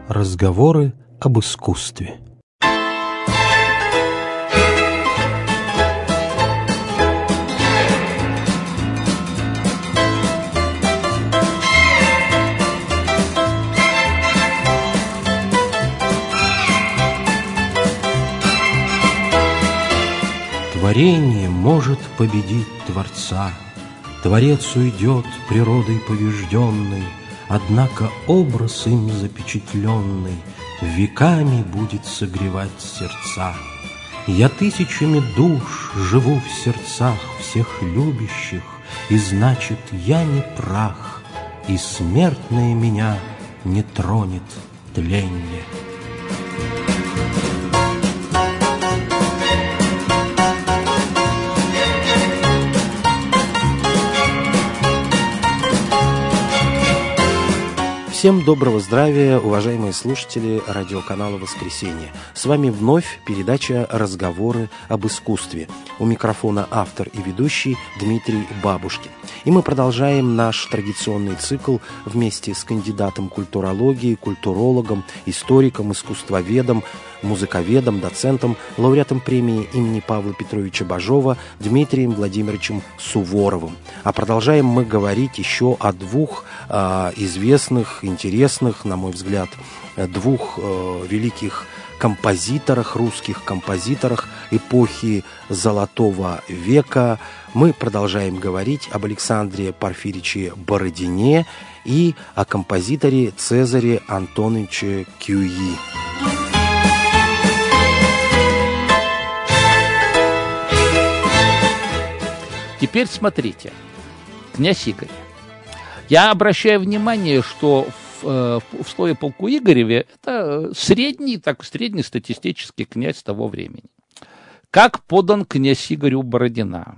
Разговоры об искусстве. Творение может победить Творца, Творец уйдет природой побежденной, однако образ им запечатленный веками будет согревать сердца. Я тысячами душ живу в сердцах всех любящих, и значит, я не прах, и смертное меня не тронет тленье. Всем доброго здравия, уважаемые слушатели радиоканала «Воскресенье». С вами вновь передача «Разговоры об искусстве». У микрофона автор и ведущий Дмитрий Бабушкин. И мы продолжаем наш традиционный цикл вместе с кандидатом культурологии, культурологом, историком, искусствоведом, музыковедом, доцентом, лауреатом премии имени Павла Петровича Бажова Дмитрием Владимировичем Суворовым. А продолжаем мы говорить еще о двух известных, интересных, на мой взгляд, двух великих композиторах, русских композиторах эпохи Золотого века. Мы продолжаем говорить об Александре Порфирьевиче Бородине и о композиторе Цезаре Антоновиче Кюи. Теперь смотрите, князь Игорь. Я обращаю внимание, что в слове полку Игореве это среднестатистический князь того времени. Как подан князь Игорь у Бородина?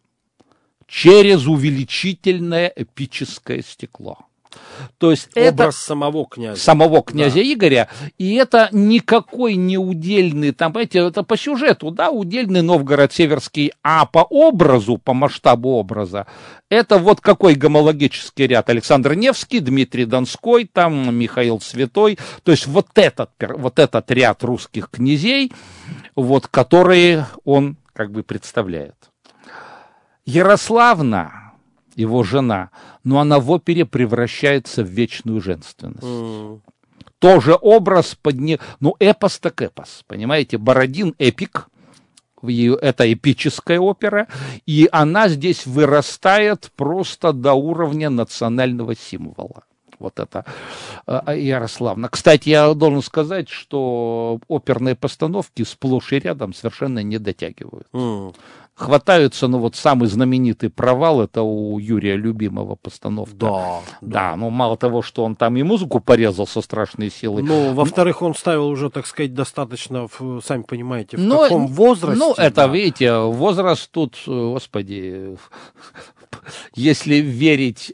Через увеличительное эпическое стекло. То есть образ это самого князя да. Игоря, и это никакой не удельный, там, понимаете, это по сюжету, да, удельный Новгород Северский, а по образу, по масштабу образа, это вот какой гомологический ряд: Александр Невский, Дмитрий Донской, там Михаил Святой, то есть вот этот ряд русских князей, вот, которые он как бы представляет. Ярославна, его жена, но она в опере превращается в вечную женственность. Тоже образ эпос так эпос, понимаете, Бородин эпик, это эпическая опера, и она здесь вырастает просто до уровня национального символа. Вот это Ярославна. Кстати, я должен сказать, что оперные постановки сплошь и рядом совершенно не дотягивают. Хватаются, самый знаменитый провал, это у Юрия Любимого постановка. Да, мало того, что он там и музыку порезал со страшной силой. Во-вторых, он ставил уже, так сказать, достаточно, сами понимаете, в каком возрасте. Видите, возраст тут, господи, если верить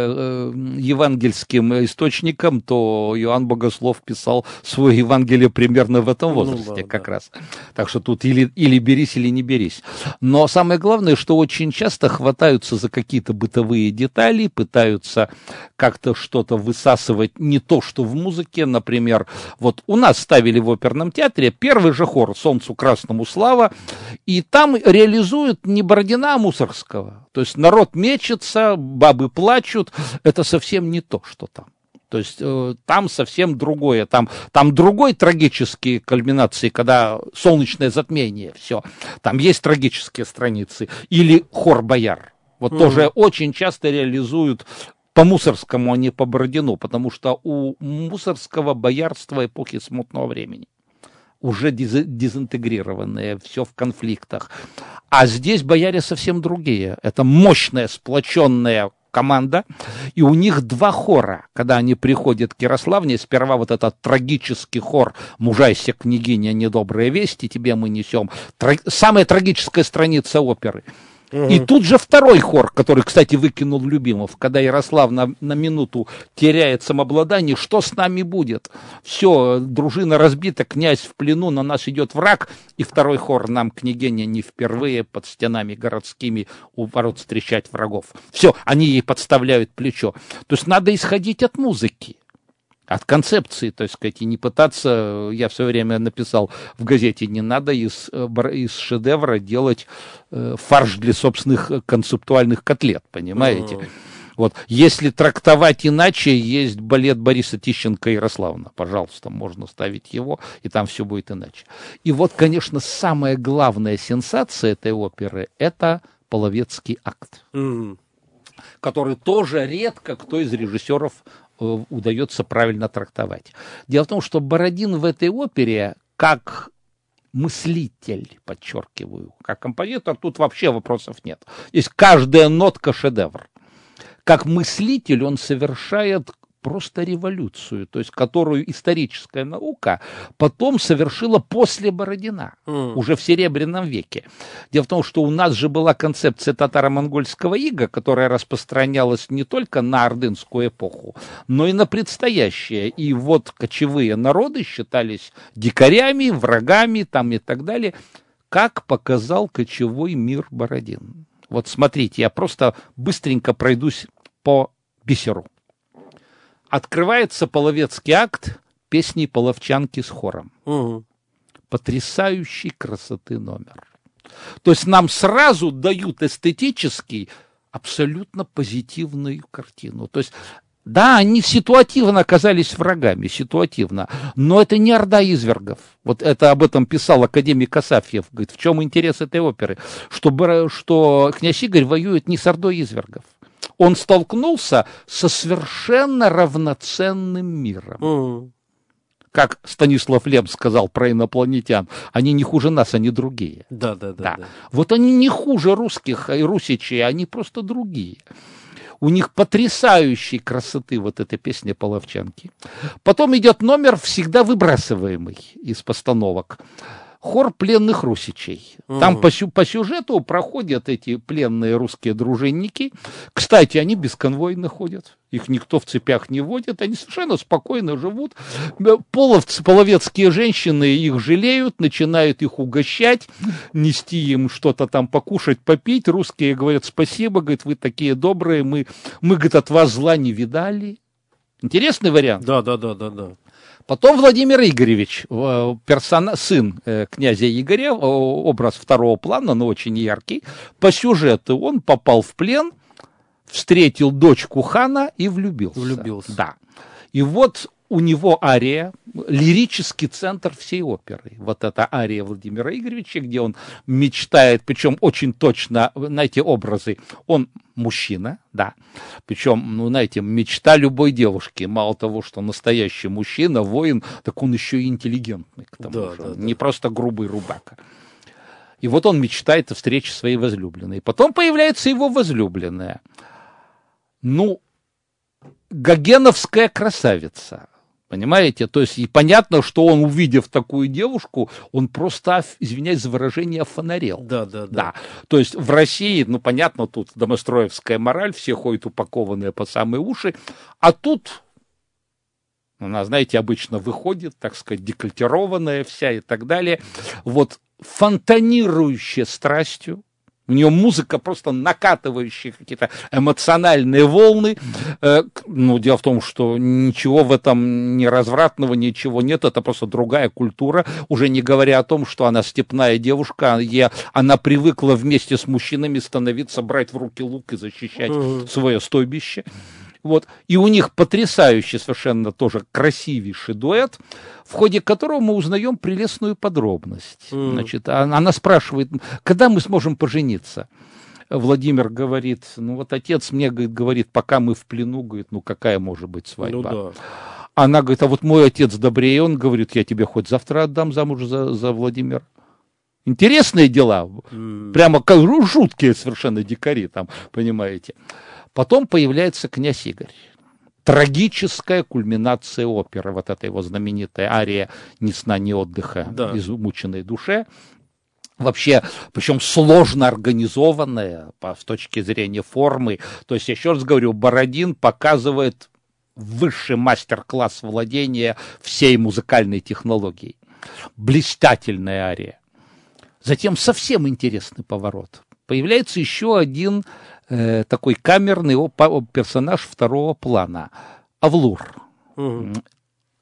евангельским источникам, то Иоанн Богослов писал свое Евангелие примерно в этом возрасте как раз. Так что тут или берись, или не берись. Но самое главное, что очень часто хватаются за какие-то бытовые детали, пытаются как-то что-то высасывать не то, что в музыке. Например, вот у нас ставили в оперном театре первый же хор «Солнцу красному слава», и там реализуют не Бородина, а Мусоргского. То есть народ мечется, бабы плачут, это совсем не то, что там. То есть там совсем другое, там другой трагические кульминации, когда солнечное затмение, все, там есть трагические страницы, или хор бояр, вот тоже очень часто реализуют по Мусоргскому, а не по Бородину, потому что у Мусоргского боярства эпохи смутного времени уже дезинтегрированные, все в конфликтах, а здесь бояре совсем другие, это мощная, сплоченная команда, и у них два хора, когда они приходят к Ярославне, сперва вот этот трагический хор «Мужайся, княгиня, недобрые вести тебе мы несем», самая трагическая страница оперы. И тут же второй хор, который, кстати, выкинул Любимов, когда Ярослав на минуту теряет самообладание, что с нами будет? Все, дружина разбита, князь в плену, на нас идет враг, и второй хор: нам, княгиня, не впервые под стенами городскими у ворот встречать врагов. Все, они ей подставляют плечо. То есть надо исходить от музыки. От концепции, так сказать, и не пытаться, я все время написал в газете, не надо из шедевра делать фарш для собственных концептуальных котлет, понимаете? Вот, если трактовать иначе, есть балет Бориса Тищенко «Ярославна», пожалуйста, можно ставить его, и там все будет иначе. И вот, конечно, самая главная сенсация этой оперы – это половецкий акт, который тоже редко кто из режиссеров удается правильно трактовать. Дело в том, что Бородин в этой опере как мыслитель, подчеркиваю, как композитор, тут вообще вопросов нет. Здесь каждая нотка шедевр. Как мыслитель он совершает просто революцию, то есть которую историческая наука потом совершила после Бородина, уже в Серебряном веке. Дело в том, что у нас же была концепция татаро-монгольского ига, которая распространялась не только на ордынскую эпоху, но и на предстоящее. И вот кочевые народы считались дикарями, врагами там и так далее. Как показал кочевой мир Бородин? Вот смотрите, я просто быстренько пройдусь по бисеру. Открывается половецкий акт песней половчанки с хором. Потрясающей красоты номер. То есть нам сразу дают эстетически абсолютно позитивную картину. То есть, да, они ситуативно оказались врагами, ситуативно, но это не орда извергов. Вот это об этом писал академик Асафьев. Говорит, в чем интерес этой оперы? Что князь Игорь воюет не с ордой извергов. Он столкнулся со совершенно равноценным миром. Как Станислав Лем сказал про инопланетян, они не хуже нас, они другие. Да. Вот они не хуже русских и русичей, они просто другие. У них потрясающей красоты вот эта песня половчанки. Потом идет номер, всегда выбрасываемый из постановок. Хор пленных русичей. Там по сюжету проходят эти пленные русские дружинники. Кстати, они бесконвойно ходят. Их никто в цепях не водит. Они совершенно спокойно живут. Половецкие женщины их жалеют, начинают их угощать, нести им что-то там покушать, попить. Русские говорят, спасибо, говорят, вы такие добрые, мы говорит, от вас зла не видали. Интересный вариант? Да. Потом Владимир Игоревич, сын князя Игоря, образ второго плана, но очень яркий. По сюжету он попал в плен, встретил дочку хана и влюбился. Да. И вот у него ария, лирический центр всей оперы. Вот эта ария Владимира Игоревича, где он мечтает, причем очень точно, знаете, образы. Он мужчина, да, причем, знаете, мечта любой девушки. Мало того, что настоящий мужчина, воин, так он еще и интеллигентный, к тому же. Не просто грубый рубака. И вот он мечтает о встрече своей возлюбленной. Потом появляется его возлюбленная. Гогеновская красавица. Понимаете? То есть, и понятно, что он, увидев такую девушку, он просто, извиняюсь за выражение, офонарел. Да. То есть, в России, понятно, тут домостроевская мораль, все ходят упакованные по самые уши, а тут она, знаете, обычно выходит, так сказать, декольтированная вся и так далее, вот, фонтанирующая страстью. У нее музыка, просто накатывающая какие-то эмоциональные волны. Дело в том, что ничего в этом не развратного, ничего нет. Это просто другая культура. Уже не говоря о том, что она степная девушка. Она привыкла вместе с мужчинами становиться, брать в руки лук и защищать свое стойбище. Вот. И у них потрясающий, совершенно тоже красивейший дуэт, в ходе которого мы узнаем прелестную подробность. Значит, она спрашивает, когда мы сможем пожениться? Владимир говорит, отец мне говорит, пока мы в плену, говорит, какая может быть свадьба? Она говорит, а вот мой отец добрее, он говорит, я тебе хоть завтра отдам замуж за Владимира. Интересные дела, прямо как жуткие совершенно дикари там, понимаете. Потом появляется князь Игорь. Трагическая кульминация оперы. Вот эта его знаменитая ария «Ни сна, ни отдыха» измученной душе. Вообще, причем сложно организованная с точки зрения формы. То есть, я еще раз говорю, Бородин показывает высший мастер-класс владения всей музыкальной технологией. Блистательная ария. Затем совсем интересный поворот. Появляется еще один такой камерный персонаж второго плана. Авлур.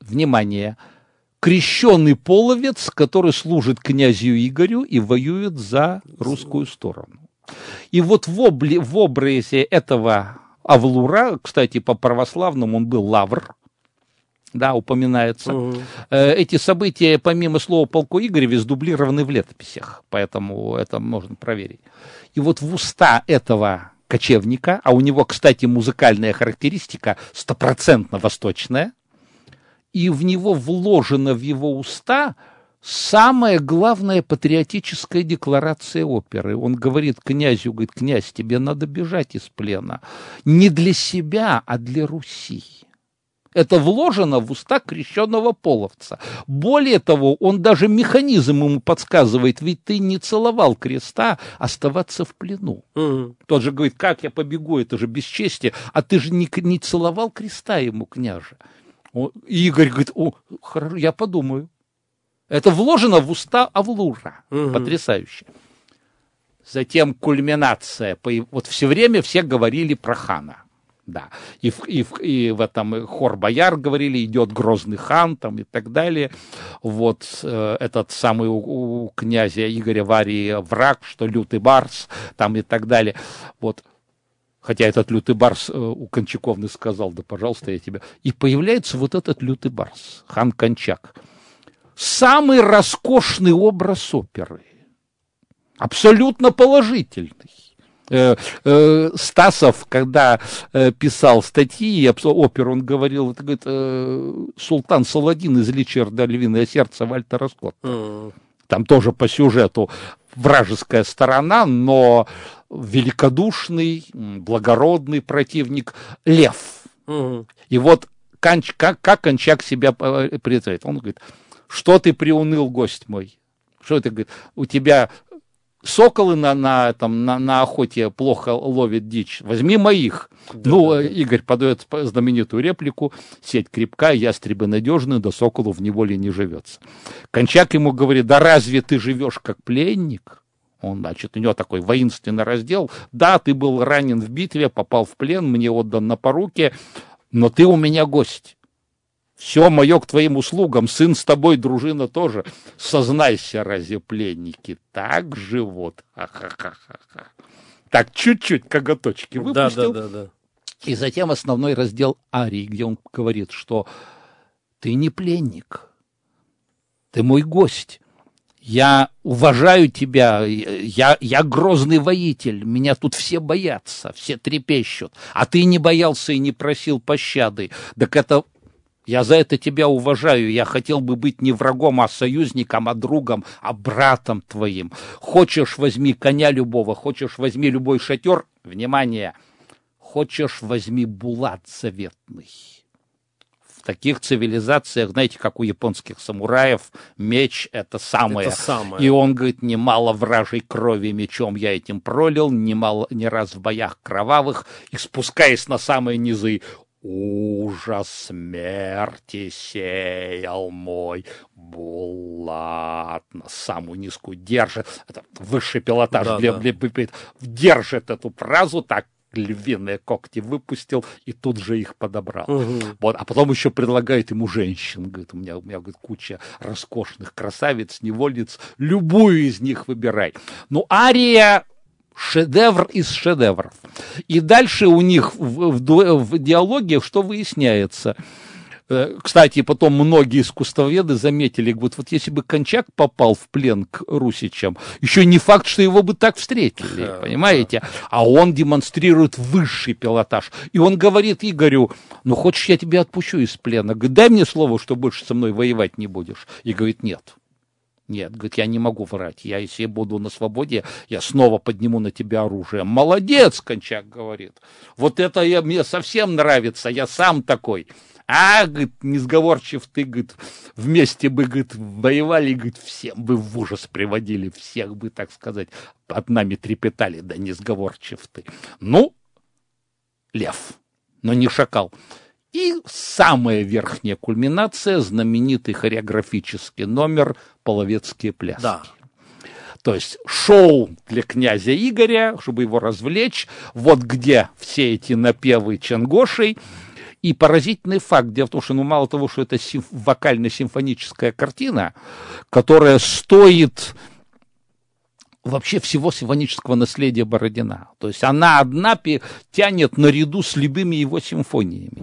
внимание, крещеный половец, который служит князю Игорю и воюет за русскую сторону. И вот в образе этого Авлура, кстати, по православному он был Лавр, да, упоминается. Эти события, помимо слова полку Игореве, сдублированы в летописях, поэтому это можно проверить. И вот в уста этого кочевника, а у него, кстати, музыкальная характеристика 100% восточная, и в него вложена в его уста самая главная патриотическая декларация оперы. Он говорит князю, говорит: князь, тебе надо бежать из плена. Не для себя, а для Руси. Это вложено в уста крещенного половца. Более того, он даже механизм ему подсказывает: ведь ты не целовал креста, оставаться в плену. Тот же говорит: как я побегу, это же бесчестие, а ты же не целовал креста ему, княже. И Игорь говорит: о, хорошо, я подумаю. Это вложено в уста Авлура. Потрясающе. Затем кульминация. Вот все время все говорили про хана. Да. И в этом хор бояр говорили: идет грозный хан, там, и так далее. Вот этот самый у князя Игоря Варии враг, что лютый барс, там, и так далее. Вот. Хотя этот лютый барс у Кончаковны сказал: да, пожалуйста, я тебя. И появляется вот этот лютый барс, хан Кончак. Самый роскошный образ оперы. Абсолютно положительный. Стасов, когда писал статьи оперу, он говорил: это, говорит, султан Саладин из Личарда «Львиное сердце» Вальтера Скотта. Там тоже по сюжету вражеская сторона, но великодушный, благородный противник лев. И вот как Кончак себя представляет? Он говорит: что ты приуныл, гость мой? Что ты, говорит, у тебя соколы на охоте плохо ловят дичь? Возьми моих. Да, Игорь подает знаменитую реплику: сеть крепка, ястребы надежны, да соколу в неволе не живется. Кончак ему говорит: да разве ты живешь как пленник? Он, значит, у него такой воинственный раздел: да, ты был ранен в битве, попал в плен, мне отдан на поруки, но ты у меня гость. Все мое к твоим услугам, сын с тобой, дружина тоже. Сознайся, разве пленники так живут? Ха-ха-ха-ха. Так, чуть-чуть коготочки выпустил. Да. И затем основной раздел арии, где он говорит, что ты не пленник, ты мой гость. Я уважаю тебя, я грозный воитель, меня тут все боятся, все трепещут, а ты не боялся и не просил пощады. Так это... Я за это тебя уважаю, я хотел бы быть не врагом, а союзником, а другом, а братом твоим. Хочешь, возьми коня любого, хочешь, возьми любой шатер, внимание, хочешь, возьми булат заветный. В таких цивилизациях, знаете, как у японских самураев, меч — это самое. И он говорит: немало вражей крови мечом я этим пролил, не раз в боях кровавых, и спускаясь на самые низы, ужас смерти сеял мой булат. На самую низкую держит. Это высший пилотаж. Держит эту фразу так, львиные когти выпустил и тут же их подобрал. Вот, а потом еще предлагает ему женщин. Говорит: у меня говорит, куча роскошных красавиц, невольниц, любую из них выбирай. Ну, ария — шедевр из шедевров. И дальше у них в диалоге что выясняется? Кстати, потом многие искусствоведы заметили, вот если бы Кончак попал в плен к русичам, еще не факт, что его бы так встретили, понимаете? А он демонстрирует высший пилотаж. И он говорит Игорю: ну, хочешь, я тебя отпущу из плена? Говорит: дай мне слово, что больше со мной воевать не будешь. И говорит: нет. Нет, говорит, я не могу врать. Если я буду на свободе, я снова подниму на тебя оружие. Молодец, Кончак говорит. Вот это мне совсем нравится, я сам такой. А, говорит, несговорчив ты, говорит, вместе бы, говорит, воевали, говорит, всем бы в ужас приводили, всех бы, так сказать, от нами трепетали, да несговорчив ты. Ну, лев, но не шакал. И самая верхняя кульминация — знаменитый хореографический номер «Половецкие пляски». Да. То есть шоу для князя Игоря, чтобы его развлечь, вот где все эти напевы Чангошей. И поразительный факт, дело в том, что мало того, что это вокально-симфоническая картина, которая стоит вообще всего симфонического наследия Бородина. То есть она одна тянет наряду с любыми его симфониями.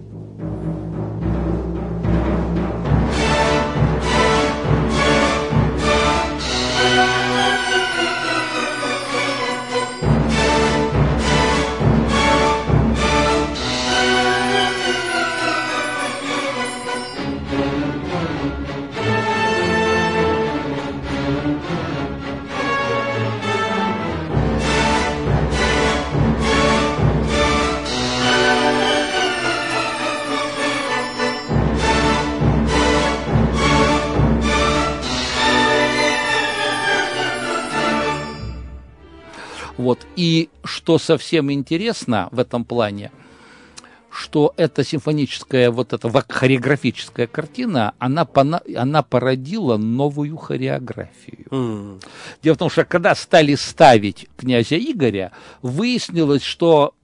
Вот. И что совсем интересно в этом плане, что эта симфоническая, вот эта хореографическая картина, она породила новую хореографию. Дело в том, что когда стали ставить князя Игоря, выяснилось, что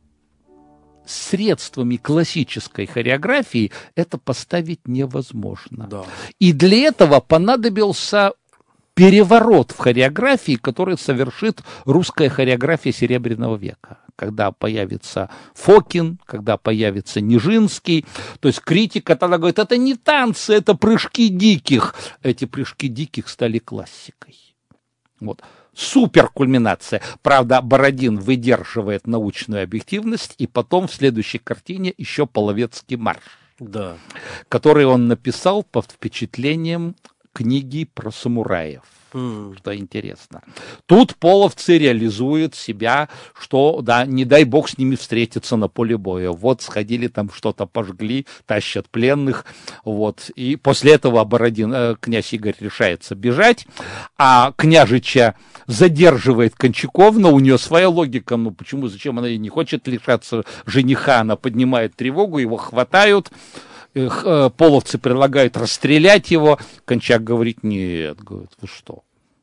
средствами классической хореографии это поставить невозможно. Да. И для этого понадобился переворот в хореографии, который совершит русская хореография Серебряного века. Когда появится Фокин, когда появится Нижинский. То есть критика тогда говорит, это не танцы, это прыжки диких. Эти прыжки диких стали классикой. Вот. Супер кульминация. Правда, Бородин выдерживает научную объективность, и потом в следующей картине еще Половецкий марш, да, который он написал под впечатлением книги про самураев. Что интересно. Тут половцы реализуют себя, что, да, не дай бог с ними встретиться на поле боя. Вот сходили там, что-то пожгли, тащат пленных. Вот. И после этого князь Игорь решается бежать, а княжича задерживает Кончаковна, у нее своя логика, ну почему, зачем она не хочет лишаться жениха, она поднимает тревогу, его хватают. Половцы предлагают расстрелять его. Кончак говорит, нет, говорит, вы что?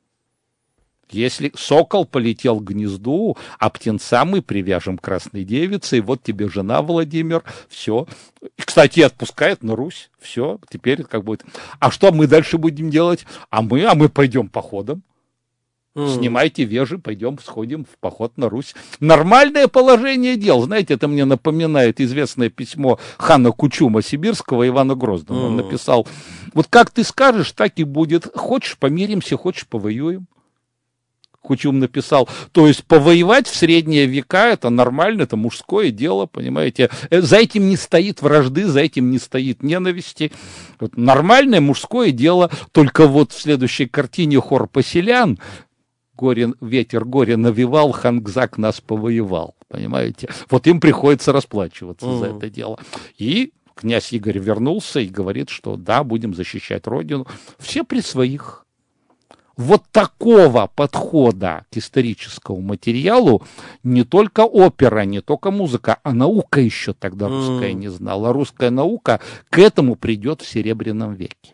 Если сокол полетел к гнезду, а птенца мы привяжем к красной девице, и вот тебе жена, Владимир, все. И, кстати, отпускает на Русь, все, теперь как будет. А что мы дальше будем делать? А мы пойдем походом. Снимайте вежи, пойдем, сходим в поход на Русь. Нормальное положение дел. Знаете, это мне напоминает известное письмо хана Кучума Сибирского Ивана Грозного. Он написал, вот как ты скажешь, так и будет. Хочешь, помиримся, хочешь, повоюем. Кучум написал, то есть повоевать в средние века это нормально, это мужское дело, понимаете. За этим не стоит вражды, за этим не стоит ненависти. Вот, нормальное мужское дело, только вот в следующей картине хор поселян, ветер горе навевал, Хангзак нас повоевал, понимаете. Вот им приходится расплачиваться за это дело. И князь Игорь вернулся и говорит, что да, будем защищать родину. Все при своих. Вот такого подхода к историческому материалу не только опера, не только музыка, а наука еще тогда русская не знала. Русская наука к этому придет в Серебряном веке.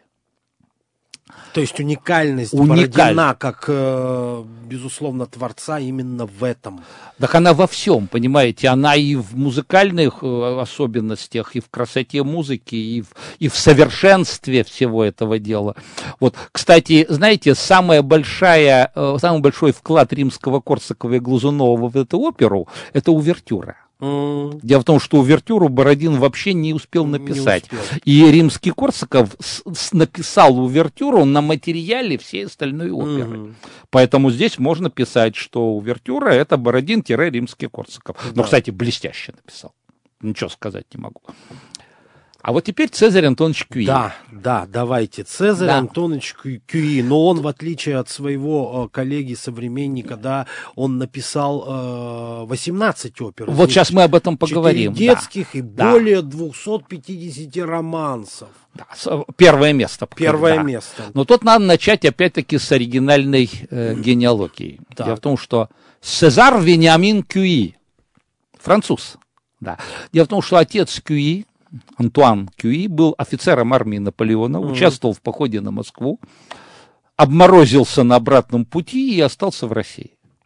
То есть уникальность Бородина как, безусловно, творца именно в этом. Так она во всем, понимаете, она и в музыкальных особенностях, и в красоте музыки, и в совершенстве всего этого дела. Вот, кстати, знаете, самый большой вклад Римского-Корсакова и Глазунова в эту оперу – это увертюра. Дело в том, что увертюру Бородин вообще не успел написать. И Римский-Корсаков написал увертюру на материале всей остальной оперы. Поэтому здесь можно писать, что увертюра – это Бородин-Римский-Корсаков. Но, кстати, блестяще написал. Ничего сказать не могу. А вот теперь Цезарь Антонович Кюи. Да, давайте. Цезарь Антонович Кюи. Но он, в отличие от своего коллеги-современника, да, он написал 18 опер. Вот сейчас мы об этом поговорим. 4 детских и более 250 романсов. Да, первое место. Первое место. Но тут надо начать опять-таки с оригинальной генеалогии. Дело в том, что Сезар Вениамин Кюи, француз. Да. Дело в том, что отец Кюи, Антуан Кюи, был офицером армии Наполеона, участвовал в походе на Москву, обморозился на обратном пути и остался в России.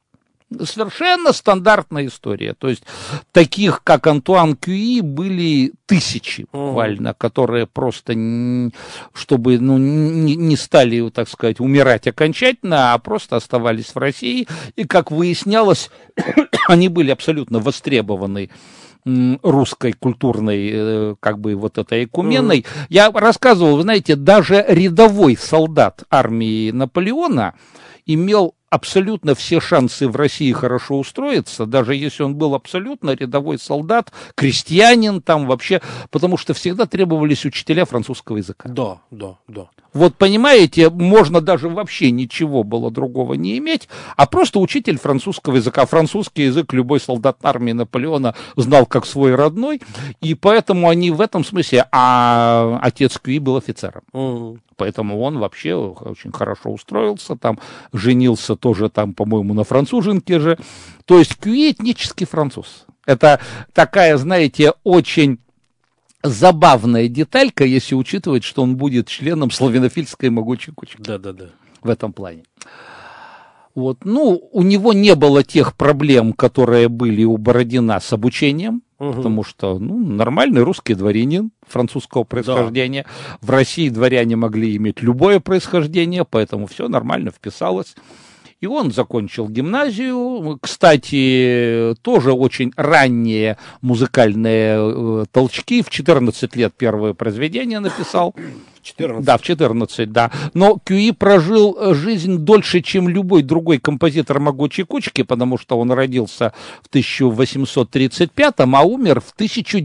Совершенно стандартная история. То есть таких, как Антуан Кюи, были тысячи буквально, которые просто, чтобы не стали, так сказать, умирать окончательно, а просто оставались в России. И, как выяснялось, они были абсолютно востребованы русской культурной, как бы, вот этой экуменной. Я рассказывал, вы знаете, даже рядовой солдат армии Наполеона имел абсолютно все шансы в России хорошо устроиться, даже если он был абсолютно рядовой солдат, крестьянин там вообще, потому что всегда требовались учителя французского языка. Да. Вот понимаете, можно даже вообще ничего было другого не иметь, а просто учитель французского языка. Французский язык любой солдат армии Наполеона знал как свой родной, и поэтому они в этом смысле, а отец Кюи был офицером. Поэтому он вообще очень хорошо устроился, там женился тоже там, по-моему, на француженке же. То есть Кюи этнический француз. Это такая, знаете, очень забавная деталька, если учитывать, что он будет членом славянофильской могучей кучки. Да. В этом плане. Вот, у него не было тех проблем, которые были у Бородина с обучением, потому что, нормальный русский дворянин французского происхождения. Да. В России дворяне могли иметь любое происхождение, поэтому все нормально вписалось. И он закончил гимназию. Кстати, тоже очень ранние музыкальные толчки. В 14 лет первое произведение написал. 14? Да, в 14, да. Но Кюи прожил жизнь дольше, чем любой другой композитор могучей кучки, потому что он родился в 1835, а умер в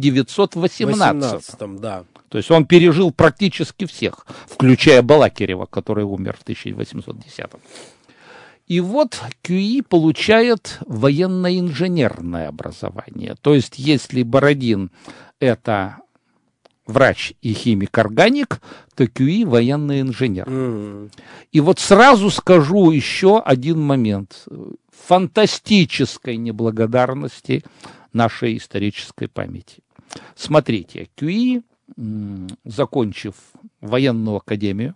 1918. Да. То есть он пережил практически всех, включая Балакирева, который умер в 1810. И вот Кюи получает военно-инженерное образование. То есть если Бородин – это врач и химик-органик, то Кюи – военный инженер. И вот сразу скажу еще один момент фантастической неблагодарности нашей исторической памяти. Смотрите, Кюи, закончив военную академию,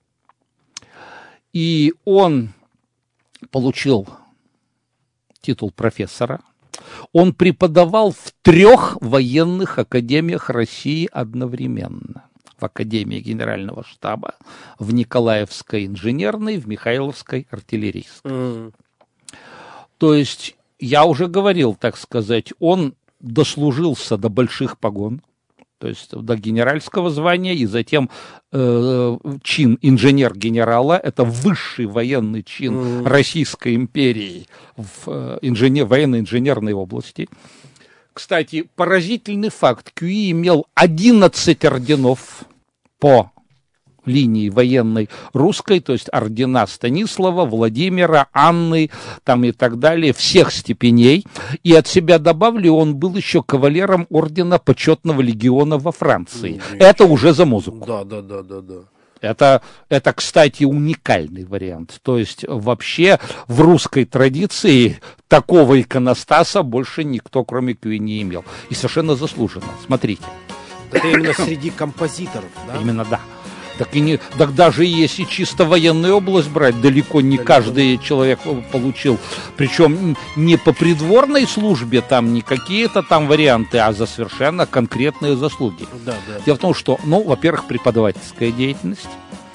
и он получил титул профессора. Он преподавал в 3 военных академиях России одновременно. В Академии Генерального штаба, в Николаевской инженерной, в Михайловской артиллерийской. То есть, я уже говорил, так сказать, он дослужился до больших погон, то есть до генеральского звания, и затем чин инженер-генерала, это высший военный чин Российской империи в военно-инженерной области. Кстати, поразительный факт, Кюи имел 11 орденов по линии военной русской, то есть ордена Станислава, Владимира, Анны, там и так далее, всех степеней. И от себя добавлю, он был еще кавалером ордена Почетного легиона во Франции. Это уже за музыку. Да. Это, кстати, уникальный вариант. То есть вообще в русской традиции такого иконостаса больше никто, кроме Кюи, не имел. И совершенно заслуженно. Смотрите. Это именно среди композиторов, да? Именно, да. Так даже если чисто военную область брать, далеко не каждый человек получил, причем не по придворной службе, там не какие-то там варианты, а за совершенно конкретные заслуги. Да. Дело в том, что, во-первых, преподавательская деятельность.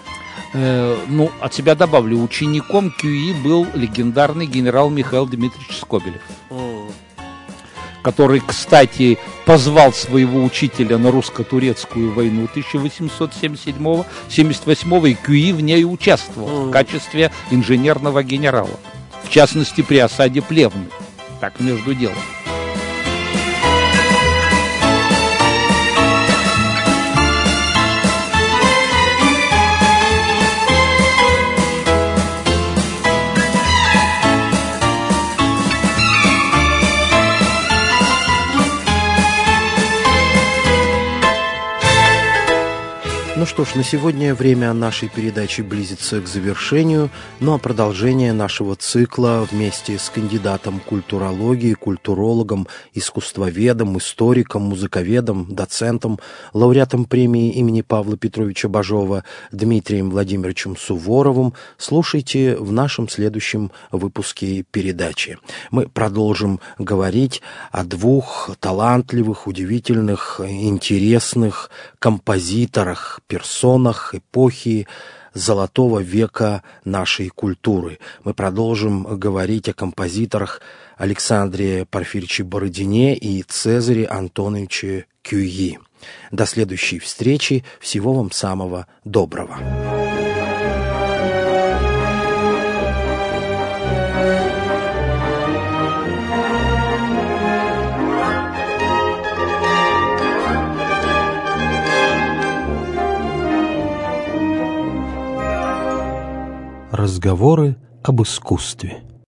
От себя добавлю, учеником Кюи был легендарный генерал Михаил Дмитриевич Скобелев, который, кстати, позвал своего учителя на русско-турецкую войну 1877-78, и Кюи в ней участвовал в качестве инженерного генерала, в частности, при осаде Плевны. Так, между делом. Ну что ж, на сегодня время нашей передачи близится к завершению, ну а продолжение нашего цикла вместе с кандидатом культурологии, культурологом, искусствоведом, историком, музыковедом, доцентом, лауреатом премии имени Павла Петровича Бажова Дмитрием Владимировичем Суворовым слушайте в нашем следующем выпуске передачи. Мы продолжим говорить о двух талантливых, удивительных, интересных композиторах, персонах эпохи золотого века нашей культуры. Мы продолжим говорить о композиторах Александре Порфирьевиче Бородине и Цезаре Антоновиче Кюи. До следующей встречи. Всего вам самого доброго. Разговоры об искусстве.